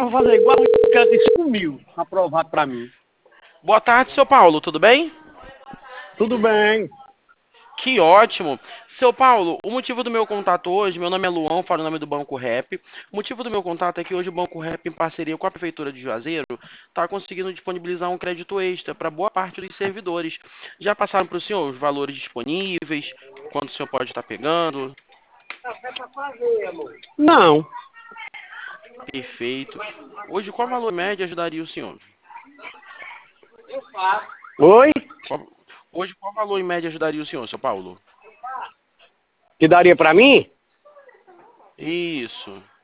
vou fazer igual o cara que sumiu, aprovado pra mim. Boa tarde, seu Paulo, tudo bem? Tudo bem. Que ótimo. Seu Paulo, o motivo do meu contato hoje, meu nome é Luan, falo o nome do Banco Rap. O motivo do meu contato é que hoje o Banco Rap, em parceria com a Prefeitura de Juazeiro, está conseguindo disponibilizar um crédito extra para boa parte dos servidores. Já passaram para o senhor os valores disponíveis, quanto o senhor pode estar pegando? Não. Perfeito. Hoje, qual valor médio ajudaria o senhor? Oi? Qual- Hoje, qual valor em média ajudaria o senhor, seu Paulo? Que daria pra mim? Isso.